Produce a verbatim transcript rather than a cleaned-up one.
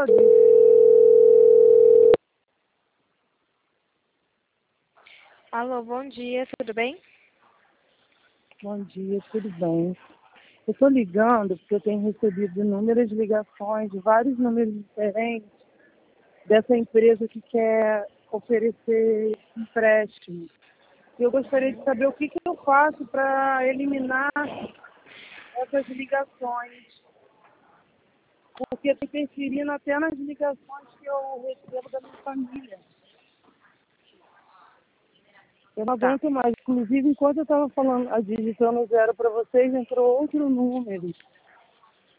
todos. Alô, bom dia, tudo bem? Bom dia, tudo bem? Eu estou ligando porque eu tenho recebido inúmeras ligações de vários números diferentes dessa empresa que quer oferecer empréstimo. E eu gostaria de saber o que, que eu faço para eliminar essas ligações, porque está interferindo até nas ligações que eu recebo da minha família. Eu não Tá. aguento mais. Inclusive, enquanto eu estava falando, digitando zero para vocês, entrou outro número.